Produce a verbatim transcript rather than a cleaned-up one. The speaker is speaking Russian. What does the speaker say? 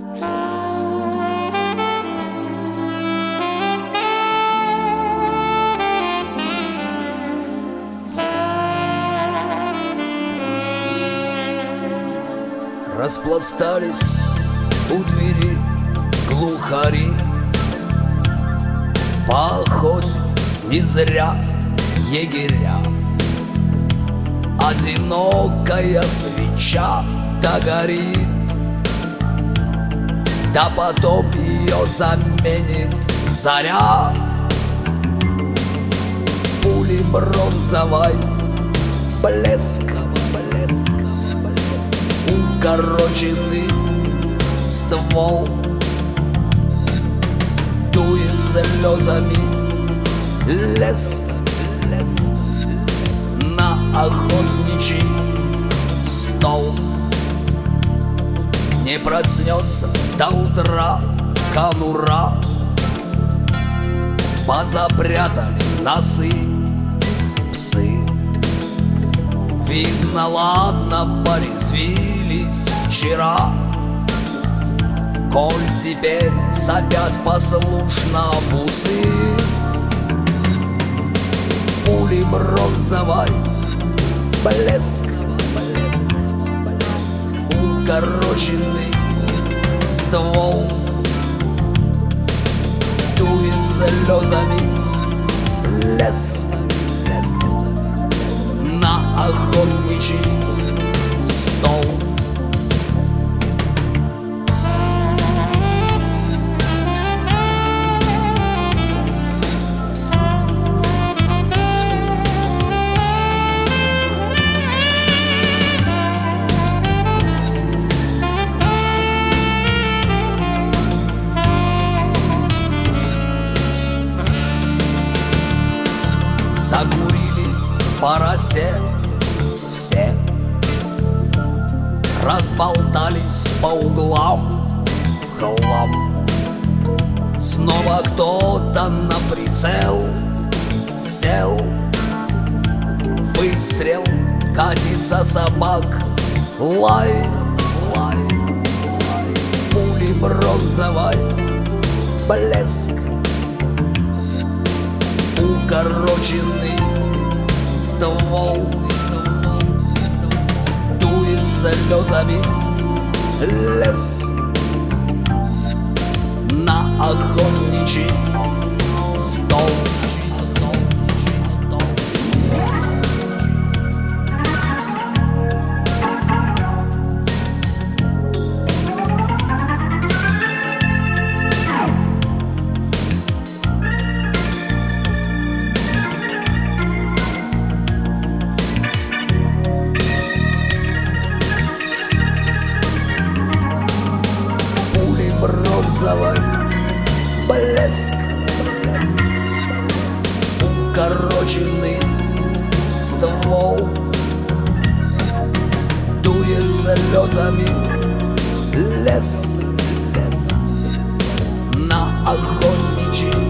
Распластались у двери глухари, поохотились не зря егеря. Одинокая свеча догорит, да потом ее заменит заря. Пули бронзовой блеск, укороченный ствол дует слезами лес, лес на охотничий стол. Не проснется до утра конура, позапрятали носы псы. Видно, ладно, порезвились вчера, коль теперь сопят послушно бусы. Пули бронзовой блеск, укороченный ствол дует слезами лес, на охотничий стол. Закурили по росе все, разболтались по углам хлам. Снова кто-то на прицел сел, выстрел, катится собак лай, лай, лай. Пули бронзовой блеск, укороченный ствол дует слезами лес, на охотничий стол. Бронзовый блеск, укороченный ствол дует слезами лес, лес на охотничий